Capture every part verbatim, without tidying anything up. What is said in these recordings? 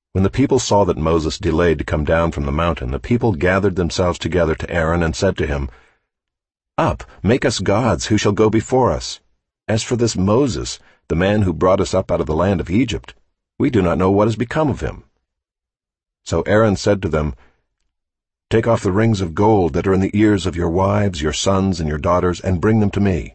When the people saw that Moses delayed to come down from the mountain, the people gathered themselves together to Aaron and said to him, "Up, make us gods who shall go before us. As for this Moses, the man who brought us up out of the land of Egypt, we do not know what has become of him." So Aaron said to them, "Take off the rings of gold that are in the ears of your wives, your sons, and your daughters, and bring them to me."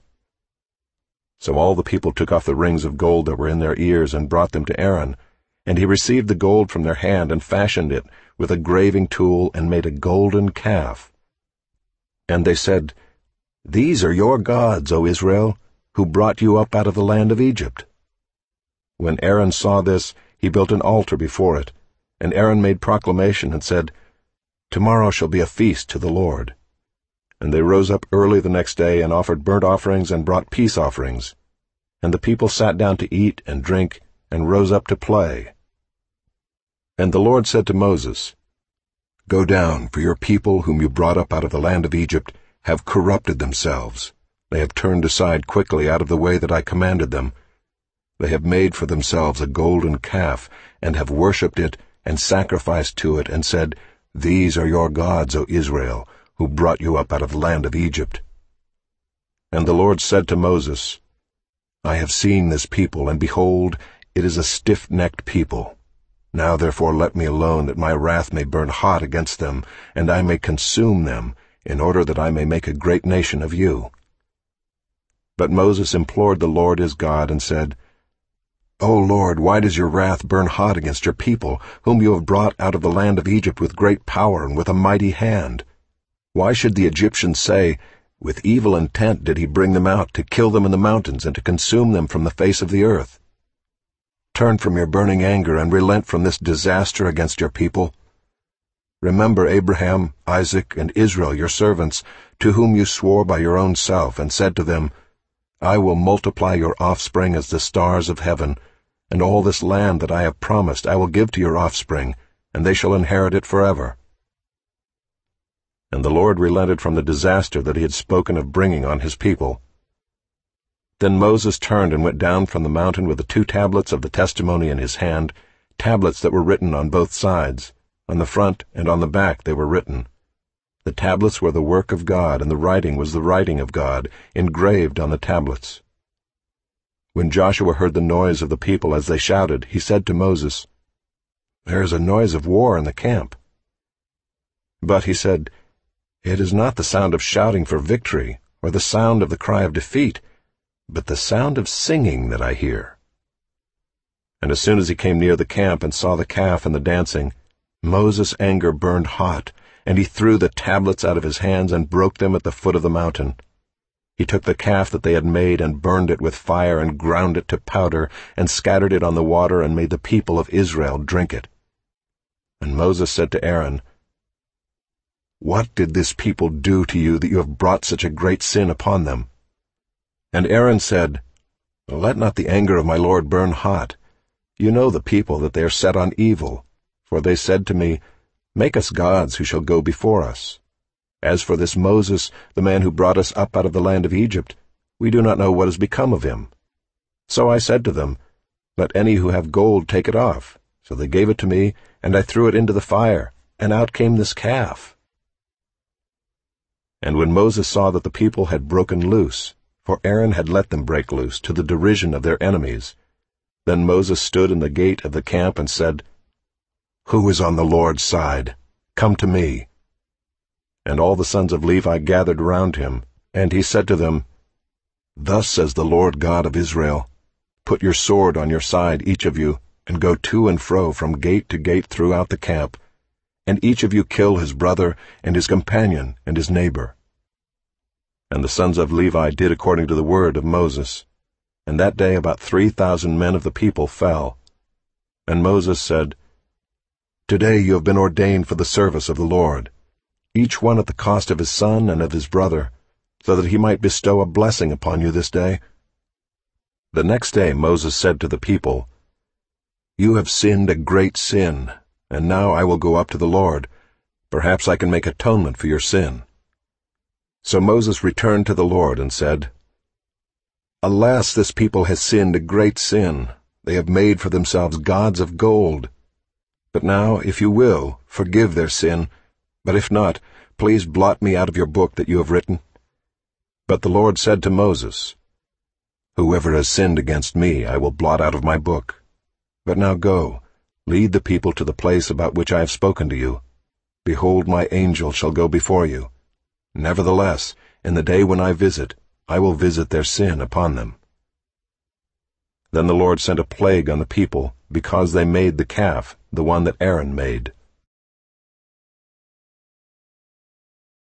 So all the people took off the rings of gold that were in their ears and brought them to Aaron, and he received the gold from their hand and fashioned it with a graving tool and made a golden calf. And they said, "These are your gods, O Israel, who brought you up out of the land of Egypt." When Aaron saw this, he built an altar before it, and Aaron made proclamation and said, "Tomorrow shall be a feast to the Lord." And they rose up early the next day and offered burnt offerings and brought peace offerings. And the people sat down to eat and drink and rose up to play. And the Lord said to Moses, "Go down, for your people whom you brought up out of the land of Egypt have corrupted themselves. They have turned aside quickly out of the way that I commanded them. They have made for themselves a golden calf, and have worshipped it, and sacrificed to it, and said, 'These are your gods, O Israel, who brought you up out of the land of Egypt.' And the Lord said to Moses, I have seen this people, and behold, it is a stiff-necked people. Now therefore let me alone, that my wrath may burn hot against them, and I may consume them, in order that I may make a great nation of you." But Moses implored the Lord his God, and said, "O Lord, why does your wrath burn hot against your people, whom you have brought out of the land of Egypt with great power and with a mighty hand? Why should the Egyptians say, 'With evil intent did he bring them out, to kill them in the mountains, and to consume them from the face of the earth'? Turn from your burning anger, and relent from this disaster against your people. Remember Abraham, Isaac, and Israel your servants, to whom you swore by your own self, and said to them, 'I will multiply your offspring as the stars of heaven, and all this land that I have promised I will give to your offspring, and they shall inherit it forever.' And the Lord relented from the disaster that he had spoken of bringing on his people. Then Moses turned and went down from the mountain with the two tablets of the testimony in his hand, tablets that were written on both sides. On the front and on the back they were written. The tablets were the work of God, and the writing was the writing of God, engraved on the tablets. When Joshua heard the noise of the people as they shouted, he said to Moses, "There is a noise of war in the camp." But he said, "It is not the sound of shouting for victory, or the sound of the cry of defeat, but the sound of singing that I hear." And as soon as he came near the camp and saw the calf and the dancing, Moses' anger burned hot, and he threw the tablets out of his hands and broke them at the foot of the mountain. He took the calf that they had made and burned it with fire and ground it to powder and scattered it on the water and made the people of Israel drink it. And Moses said to Aaron, "What did this people do to you that you have brought such a great sin upon them?" And Aaron said, "Let not the anger of my Lord burn hot. You know the people, that they are set on evil. For they said to me, 'Make us gods who shall go before us.' As for this Moses, the man who brought us up out of the land of Egypt, we do not know what has become of him. So I said to them, 'Let any who have gold take it off.' So they gave it to me, and I threw it into the fire, and out came this calf." And when Moses saw that the people had broken loose, for Aaron had let them break loose, to the derision of their enemies, then Moses stood in the gate of the camp and said, "Who is on the Lord's side? Come to me." And all the sons of Levi gathered round him, and he said to them, "Thus says the Lord God of Israel, Put your sword on your side, each of you, and go to and fro from gate to gate throughout the camp, and each of you kill his brother and his companion and his neighbor." And the sons of Levi did according to the word of Moses. And that day about three thousand men of the people fell. And Moses said, "Today you have been ordained for the service of the Lord, each one at the cost of his son and of his brother, so that he might bestow a blessing upon you this day." The next day Moses said to the people, "You have sinned a great sin, and now I will go up to the Lord. Perhaps I can make atonement for your sin." So Moses returned to the Lord and said, "Alas, this people has sinned a great sin. They have made for themselves gods of gold. But now, if you will, forgive their sin, but if not, please blot me out of your book that you have written." But the Lord said to Moses, "Whoever has sinned against me I will blot out of my book. But now go, lead the people to the place about which I have spoken to you. Behold, my angel shall go before you. Nevertheless, in the day when I visit, I will visit their sin upon them." Then the Lord sent a plague on the people, because they made the calf, the one that Aaron made.